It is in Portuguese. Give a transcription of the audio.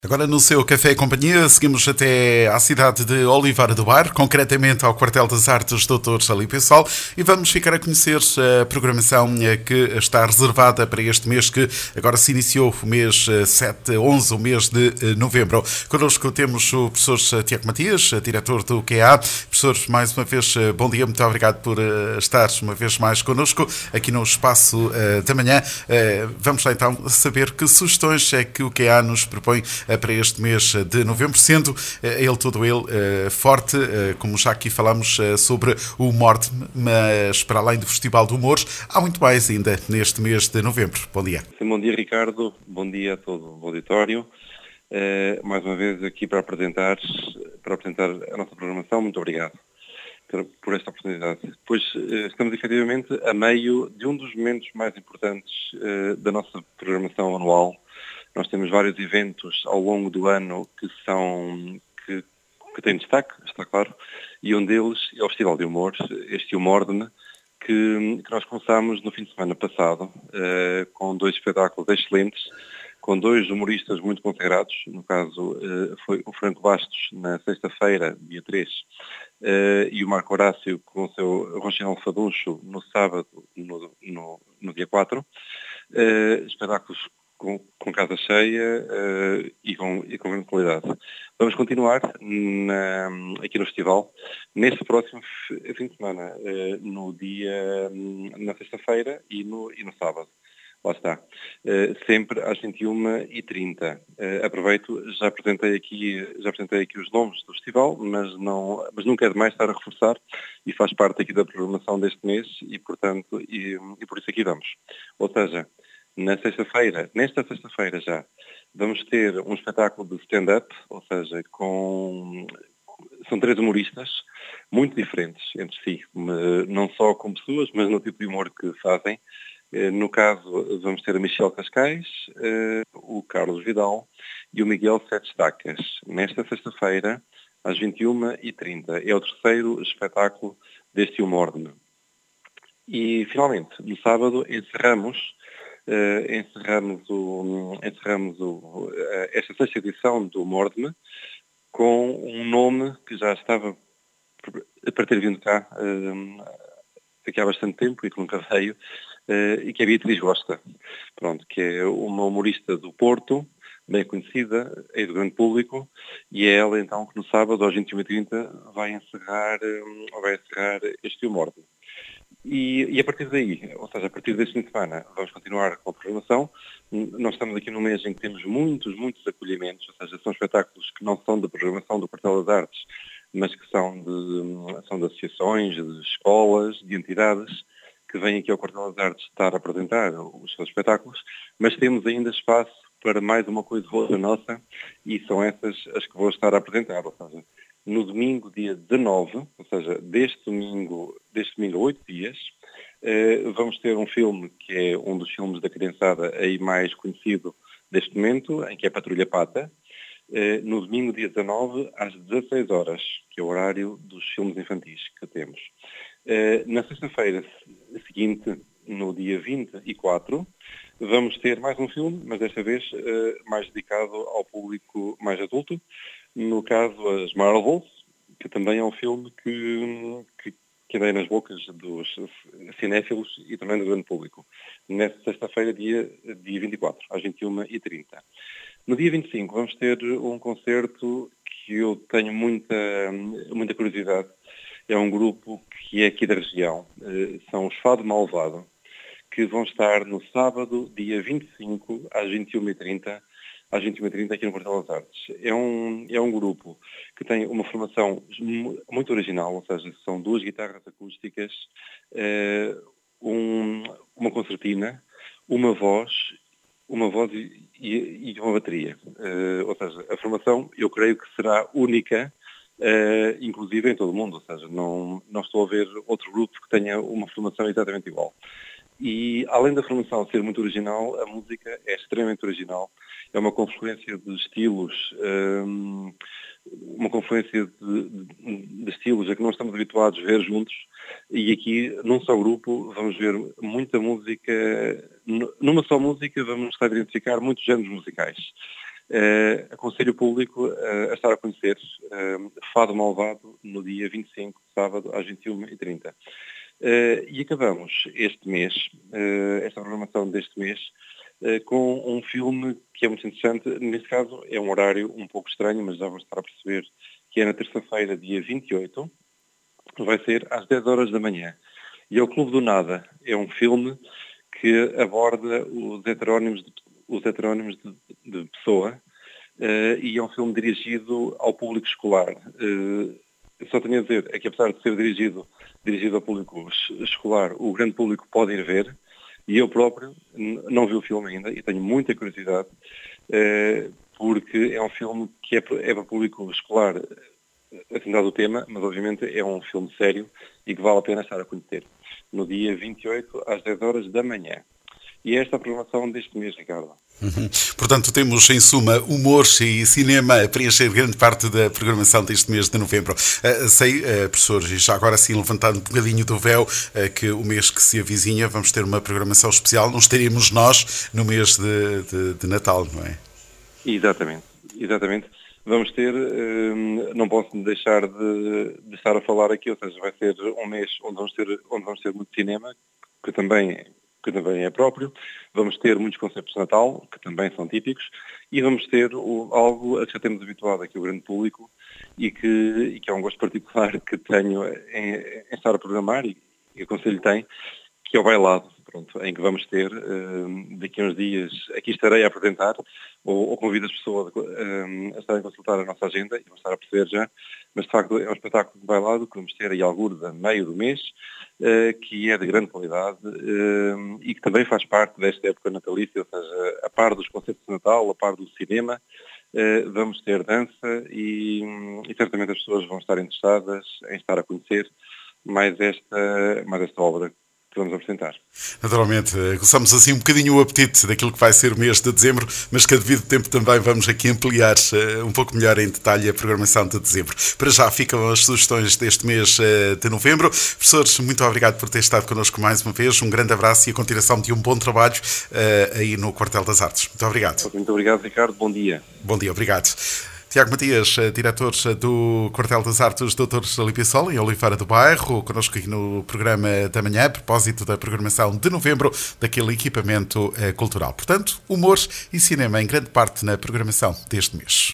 Agora no seu Café e Companhia, seguimos até à cidade de Oliveira do Bairro, concretamente ao Quartel das Artes Dr. Salí Pessoal, e vamos ficar a conhecer a programação que está reservada para este mês, que agora se iniciou, o mês 7, 11, o mês de novembro. Connosco temos o professor Tiago Matias, diretor do QA. Professor, mais uma vez, bom dia, muito obrigado por estar uma vez mais connosco aqui no Espaço da Manhã. Vamos lá então saber que sugestões é que o QA nos propõe para este mês de novembro, sendo todo ele forte, como já aqui falamos sobre o Morte, mas para além do Festival de Humores, há muito mais ainda neste mês de novembro. Bom dia. Sim, bom dia, Ricardo. Bom dia a todo o auditório. Mais uma vez aqui para apresentar a nossa programação. Muito obrigado por esta oportunidade. Pois estamos efetivamente a meio de um dos momentos mais importantes da nossa programação anual. Nós temos vários eventos ao longo do ano que têm destaque, está claro, e um deles é o Festival de Humor, este Humorde-me, que nós começámos no fim de semana passado, com dois espetáculos excelentes, com dois humoristas muito consagrados. No caso, foi o Franco Bastos, na sexta-feira, dia 3, e o Marco Horácio com o seu Ronchinol Faduncho no sábado, no dia 4. Espetáculos com casa cheia e com grande qualidade. Vamos continuar aqui no festival, neste próximo fim de semana, na sexta-feira e no sábado. Lá está. Sempre às 21h30. Aproveito, já apresentei aqui os nomes do festival, mas nunca é demais estar a reforçar, e faz parte aqui da programação deste mês e, portanto, e por isso aqui vamos. Ou seja, nesta sexta-feira já, vamos ter um espetáculo de stand-up, ou seja, são três humoristas muito diferentes entre si, não só como pessoas, mas no tipo de humor que fazem. No caso, vamos ter a Michelle Cascais, o Carlos Vidal e o Miguel Sete Estacas. Nesta sexta-feira, às 21h30. É o terceiro espetáculo deste Humorde-me. E, finalmente, no sábado, encerramos esta sexta edição do Humorde-me com um nome que já estava para ter vindo cá aqui há bastante tempo e que nunca veio, e que é a Beatriz Gosta, que é uma humorista do Porto, bem conhecida, é do grande público, e é ela então que no sábado às 21h30 vai encerrar este Humorde. E a partir daí, ou seja, a partir deste fim de semana, vamos continuar com a programação. Nós estamos aqui num mês em que temos muitos acolhimentos, ou seja, são espetáculos que não são da programação do Quartel das Artes, mas que são de associações, de escolas, de entidades que vêm aqui ao Quartel das Artes estar a apresentar os seus espetáculos, mas temos ainda espaço para mais uma coisa ou outra nossa, e são essas as que vou estar a apresentar. Ou seja, no domingo, dia 19, ou seja, deste domingo a 8 dias, vamos ter um filme que é um dos filmes da criançada aí mais conhecido deste momento, em que é Patrulha Pata, no domingo, dia 19, às 16 horas, que é o horário dos filmes infantis que temos. Na sexta-feira seguinte, no dia 24, vamos ter mais um filme, mas desta vez mais dedicado ao público mais adulto. No caso, as Marvels, que também é um filme que andei nas bocas dos cinéfilos e também do grande público. Nesta sexta-feira, dia 24, às 21h30. No dia 25 vamos ter um concerto que eu tenho muita curiosidade. É um grupo que é aqui da região, são os Fado Malvado, que vão estar no sábado, dia 25, às 21h30, aqui no Quartel das Artes. É um grupo que tem uma formação muito original, ou seja, são duas guitarras acústicas, uma concertina, uma voz e uma bateria. Ou seja, a formação eu creio que será única, inclusive em todo o mundo. Ou seja, não estou a ver outro grupo que tenha uma formação exatamente igual. E além da formação ser muito original, a música é extremamente original. É uma confluência de estilos, de estilos a que não estamos habituados a ver juntos. E aqui, num só grupo, vamos ver muita música. Numa só música vamos estar a identificar muitos géneros musicais. Aconselho o público a estar a conhecer Fado Malvado no dia 25, sábado, às 21h30. E acabamos este mês, esta programação deste mês, com um filme que é muito interessante. Neste caso é um horário um pouco estranho, mas já vou estar a perceber que é na terça-feira, dia 28, vai ser às 10 horas da manhã. E é o Clube do Nada. É um filme que aborda os heterónimos de Pessoa, e é um filme dirigido ao público escolar. Só tenho a dizer é que, apesar de ser dirigido ao público escolar, o grande público pode ir ver, e eu próprio não vi o filme ainda e tenho muita curiosidade, porque é um filme que é para público escolar, assim dado o tema, mas obviamente é um filme sério e que vale a pena estar a conhecer. No dia 28, às 10 horas da manhã. E esta é a programação deste mês, Ricardo. Portanto, temos, em suma, humor e cinema a preencher grande parte da programação deste mês de novembro. Sei, professor, e já agora sim, levantando um bocadinho do véu, que o mês que se avizinha vamos ter uma programação especial. Não estaremos nós no mês de Natal, não é? Exatamente. Vamos ter, não posso deixar de estar a falar aqui, ou seja, vai ser um mês onde vamos ter muito cinema, que também é próprio, vamos ter muitos concertos de Natal, que também são típicos, e vamos ter algo a que já temos habituado aqui o grande público e que é um gosto particular que tenho em estar a programar, e o Conselho tem, que é o bailado, em que vamos ter, daqui a uns dias, aqui estarei a apresentar, ou convido as pessoas a estarem a consultar a nossa agenda, e vão estar a perceber já, mas de facto é um espetáculo de bailado que vamos ter aí algures a meio do mês, que é de grande qualidade, e que também faz parte desta época natalícia, ou seja, a par dos concertos de Natal, a par do cinema, vamos ter dança e certamente as pessoas vão estar interessadas em estar a conhecer mais esta obra que vamos apresentar. Naturalmente, começamos assim um bocadinho o apetite daquilo que vai ser o mês de dezembro, mas que a devido tempo também vamos aqui ampliar um pouco melhor em detalhe a programação de dezembro. Para já ficam as sugestões deste mês de novembro. Professores, muito obrigado por ter estado connosco mais uma vez. Um grande abraço e a continuação de um bom trabalho aí no Quartel das Artes. Muito obrigado. Muito obrigado, Ricardo. Bom dia. Bom dia, obrigado. Tiago Matias, diretor do Quartel das Artes Dr. Salípio Sol, em Oliveira do Bairro, connosco aqui no programa da manhã, a propósito da programação de novembro daquele equipamento cultural. Portanto, humor e cinema em grande parte na programação deste mês.